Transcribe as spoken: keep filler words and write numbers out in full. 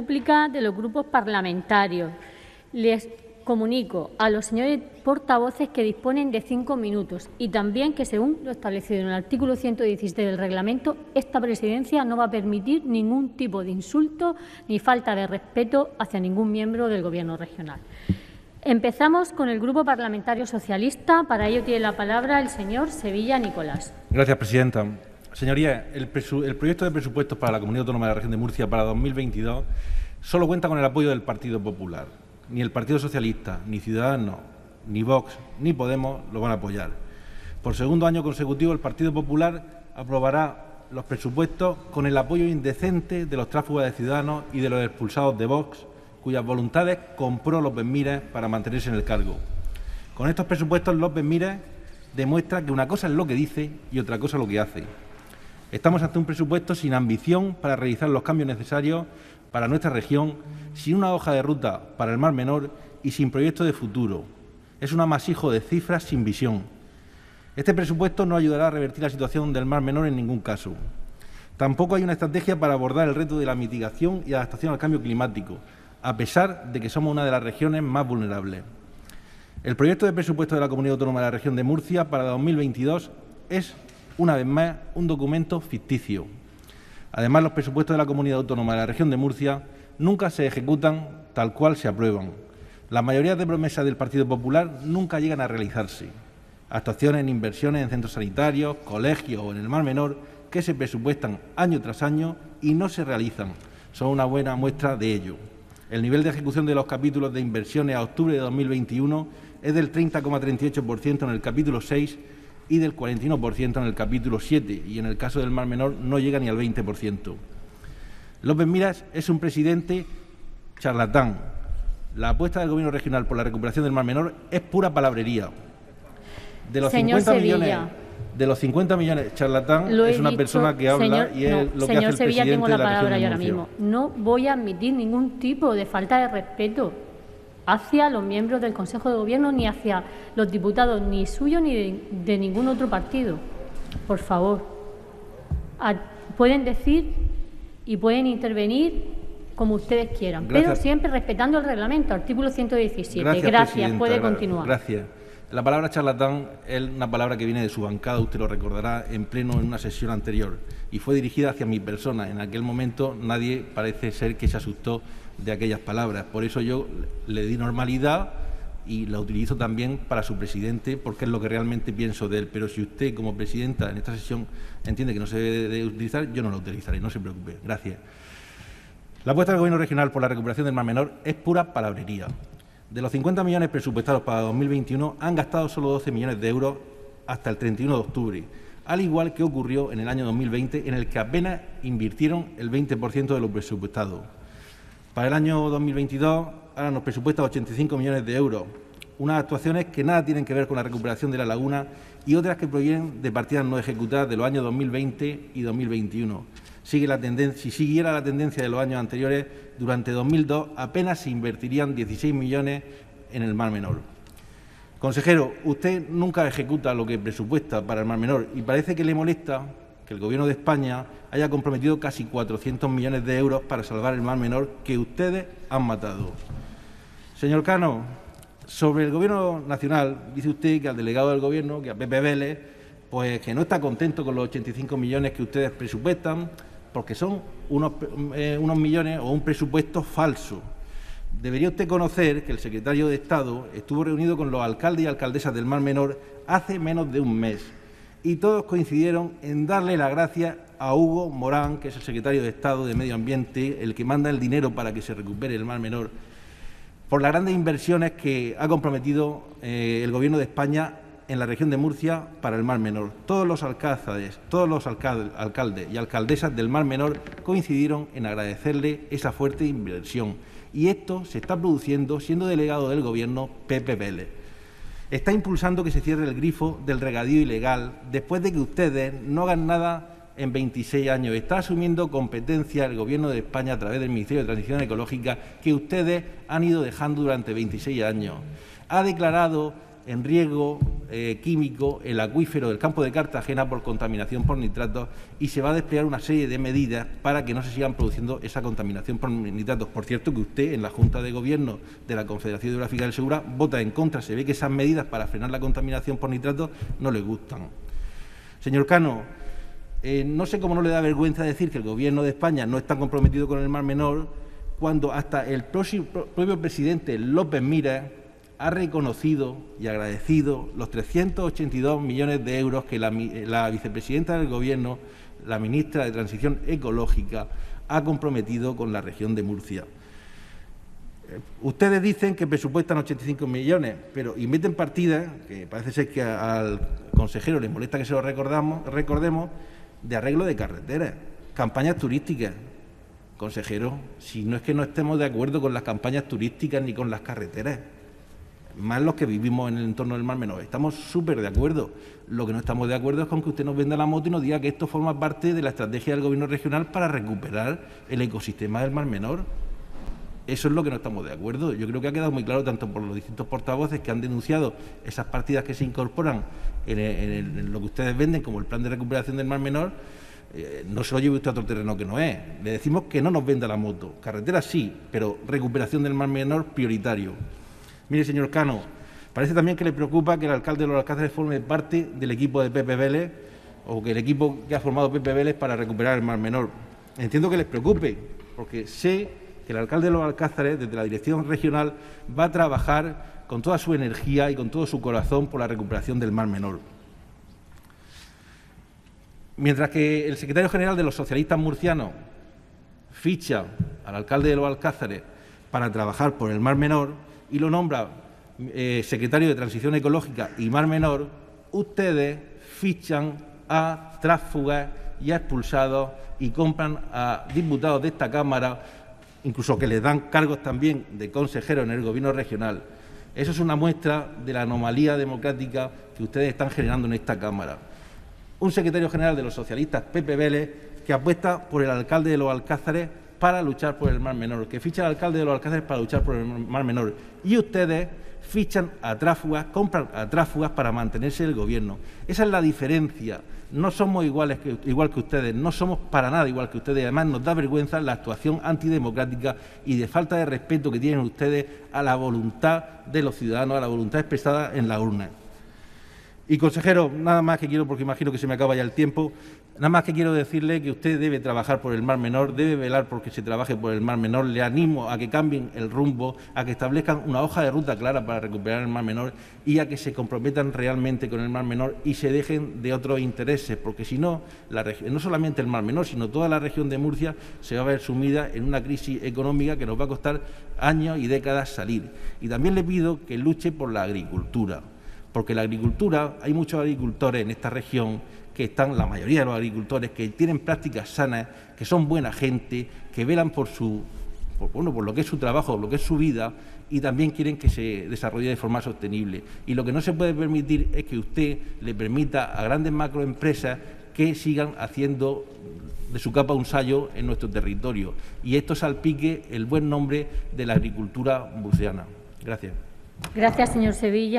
súplica de los grupos parlamentarios. Les comunico a los señores portavoces que disponen de cinco minutos y también que, según lo establecido en el artículo ciento diecisiete del reglamento, esta presidencia no va a permitir ningún tipo de insulto ni falta de respeto hacia ningún miembro del Gobierno regional. Empezamos con el Grupo Parlamentario Socialista. Para ello tiene la palabra el señor Sevilla Nicolás. Gracias, presidenta. Señorías, el, el proyecto de presupuestos para la Comunidad Autónoma de la Región de Murcia para dos mil veintidós solo cuenta con el apoyo del Partido Popular. Ni el Partido Socialista, ni Ciudadanos, ni Vox, ni Podemos lo van a apoyar. Por segundo año consecutivo, el Partido Popular aprobará los presupuestos con el apoyo indecente de los tráfugos de Ciudadanos y de los expulsados de Vox, cuyas voluntades compró López Miras para mantenerse en el cargo. Con estos presupuestos, López Miras demuestra que una cosa es lo que dice y otra cosa lo que hace. Estamos ante un presupuesto sin ambición para realizar los cambios necesarios para nuestra región, sin una hoja de ruta para el Mar Menor y sin proyecto de futuro. Es un amasijo de cifras sin visión. Este presupuesto no ayudará a revertir la situación del Mar Menor en ningún caso. Tampoco hay una estrategia para abordar el reto de la mitigación y adaptación al cambio climático, a pesar de que somos una de las regiones más vulnerables. El proyecto de presupuesto de la Comunidad Autónoma de la Región de Murcia para dos mil veintidós es, una vez más, un documento ficticio. Además, los presupuestos de la Comunidad Autónoma de la Región de Murcia nunca se ejecutan tal cual se aprueban. La mayoría de promesas del Partido Popular nunca llegan a realizarse. Actuaciones en inversiones en centros sanitarios, colegios o en el Mar Menor que se presupuestan año tras año y no se realizan son una buena muestra de ello. El nivel de ejecución de los capítulos de inversiones a octubre de dos mil veintiuno es del treinta coma treinta y ocho por ciento en el capítulo seis y del cuarenta y uno por ciento en el capítulo siete, y en el caso del Mar Menor no llega ni al veinte por ciento. López Miras es un presidente charlatán. La apuesta del Gobierno regional por la recuperación del Mar Menor es pura palabrería. De los Señor cincuenta Sevilla. millones, de los cincuenta millones, charlatán Lo he es una dicho, persona que habla señor, y es no, lo que señor hace el Sevilla, presidente tengo la de la palabra región yo de ahora Murcia. mismo. No voy a admitir ningún tipo de falta de respeto hacia los miembros del Consejo de Gobierno, ni hacia los diputados, ni suyos ni de, de ningún otro partido. Por favor, a, pueden decir y pueden intervenir como ustedes quieran, Gracias. pero siempre respetando el reglamento, artículo ciento diecisiete. Gracias, Gracias, puede gra continuar. Gracias. La palabra charlatán es una palabra que viene de su bancada, usted lo recordará, en pleno en una sesión anterior, y fue dirigida hacia mi persona. En aquel momento nadie parece ser que se asustó de aquellas palabras. Por eso yo le di normalidad y la utilizo también para su presidente, porque es lo que realmente pienso de él. Pero si usted, como presidenta, en esta sesión entiende que no se debe de utilizar, yo no la utilizaré, no se preocupe. Gracias. La apuesta del Gobierno regional por la recuperación del Mar Menor es pura palabrería. De los cincuenta millones presupuestados para dos mil veintiuno, han gastado solo doce millones de euros hasta el treinta y uno de octubre, al igual que ocurrió en el año dos mil veinte, en el que apenas invirtieron el veinte por ciento de lo presupuestado. Para el año dos mil veintidós, ahora nos presupuestan ochenta y cinco millones de euros, unas actuaciones que nada tienen que ver con la recuperación de la laguna y otras que provienen de partidas no ejecutadas de los años dos mil veinte y dos mil veintiuno. Sigue la tendencia, si siguiera la tendencia de los años anteriores, durante dos mil dos apenas se invertirían dieciséis millones en el Mar Menor. Consejero, usted nunca ejecuta lo que presupuesta para el Mar Menor y parece que le molesta que el Gobierno de España haya comprometido casi cuatrocientos millones de euros para salvar el Mar Menor que ustedes han matado. Señor Cano, sobre el Gobierno nacional, dice usted que al delegado del Gobierno, que a Pepe Vélez, pues que no está contento con los ochenta y cinco millones que ustedes presupuestan, porque son unos, eh, unos millones o un presupuesto falso. Debería usted conocer que el secretario de Estado estuvo reunido con los alcaldes y alcaldesas del Mar Menor hace menos de un mes y todos coincidieron en darle las gracias a Hugo Morán, que es el secretario de Estado de Medio Ambiente, el que manda el dinero para que se recupere el Mar Menor, por las grandes inversiones que ha comprometido eh, el Gobierno de España en la región de Murcia para el Mar Menor. Todos los alcaldes, todos los alcaldes, alcaldes y alcaldesas del Mar Menor coincidieron en agradecerle esa fuerte inversión. Y esto se está produciendo siendo delegado del Gobierno Pepe Vélez. Está impulsando que se cierre el grifo del regadío ilegal después de que ustedes no hagan nada en veintiséis años. Está asumiendo competencia el Gobierno de España a través del Ministerio de Transición Ecológica que ustedes han ido dejando durante veintiséis años. Ha declarado en riesgo eh, químico el acuífero del campo de Cartagena por contaminación por nitratos y se va a desplegar una serie de medidas para que no se sigan produciendo esa contaminación por nitratos. Por cierto, que usted en la Junta de Gobierno de la Confederación Hidrográfica del Segura vota en contra. Se ve que esas medidas para frenar la contaminación por nitratos no le gustan. Señor Cano, eh, no sé cómo no le da vergüenza decir que el Gobierno de España no está comprometido con el Mar Menor cuando hasta el propio presidente López Miras ha reconocido y agradecido los trescientos ochenta y dos millones de euros que la, la vicepresidenta del Gobierno, la ministra de Transición Ecológica, ha comprometido con la región de Murcia. Ustedes dicen que presupuestan ochenta y cinco millones, pero inventen partidas, que parece ser que al consejero le molesta que se lo recordamos, recordemos, de arreglo de carreteras, campañas turísticas. Consejero, si no es que no estemos de acuerdo con las campañas turísticas ni con las carreteras, más los que vivimos en el entorno del Mar Menor. Estamos súper de acuerdo. Lo que no estamos de acuerdo es con que usted nos venda la moto y nos diga que esto forma parte de la estrategia del Gobierno regional para recuperar el ecosistema del Mar Menor. Eso es lo que no estamos de acuerdo. Yo creo que ha quedado muy claro tanto por los distintos portavoces que han denunciado esas partidas que se incorporan en, el, en, el, en lo que ustedes venden como el plan de recuperación del Mar Menor. Eh, no se lo lleve usted a otro terreno que no es. Le decimos que no nos venda la moto. Carretera sí, pero recuperación del Mar Menor prioritario. Mire, señor Cano, parece también que le preocupa que el alcalde de Los Alcázares forme parte del equipo de Pepe Vélez o que el equipo que ha formado Pepe Vélez para recuperar el Mar Menor. Entiendo que les preocupe, porque sé que el alcalde de Los Alcázares, desde la dirección regional, va a trabajar con toda su energía y con todo su corazón por la recuperación del Mar Menor. Mientras que el secretario general de los socialistas murcianos ficha al alcalde de Los Alcázares para trabajar por el Mar Menor y lo nombra eh, secretario de Transición Ecológica y Mar Menor, ustedes fichan a tránsfugas y a expulsados y compran a diputados de esta Cámara, incluso que les dan cargos también de consejeros en el Gobierno regional. Eso es una muestra de la anomalía democrática que ustedes están generando en esta Cámara. Un secretario general de los socialistas, Pepe Vélez, que apuesta por el alcalde de Los Alcázares para luchar por el Mar Menor, que ficha al alcalde de Los Alcázares para luchar por el Mar Menor. Y ustedes fichan a tránsfugas, compran a tránsfugas para mantenerse el Gobierno. Esa es la diferencia. No somos iguales que, igual que ustedes, no somos para nada igual que ustedes. Además, nos da vergüenza la actuación antidemocrática y de falta de respeto que tienen ustedes a la voluntad de los ciudadanos, a la voluntad expresada en la urna. Y, consejero, nada más que quiero, porque imagino que se me acaba ya el tiempo, nada más que quiero decirle que usted debe trabajar por el Mar Menor, debe velar porque se trabaje por el Mar Menor. Le animo a que cambien el rumbo, a que establezcan una hoja de ruta clara para recuperar el Mar Menor y a que se comprometan realmente con el Mar Menor y se dejen de otros intereses, porque si no, la no solamente el Mar Menor, sino toda la región de Murcia se va a ver sumida en una crisis económica que nos va a costar años y décadas salir. Y también le pido que luche por la agricultura, porque la agricultura, hay muchos agricultores en esta región que están, la mayoría de los agricultores, que tienen prácticas sanas, que son buena gente, que velan por su, por, bueno, por lo que es su trabajo, lo que es su vida, y también quieren que se desarrolle de forma sostenible. Y lo que no se puede permitir es que usted le permita a grandes macroempresas que sigan haciendo de su capa un sayo en nuestro territorio. Y esto salpique el buen nombre de la agricultura murciana. Gracias. Gracias, señor Sevilla.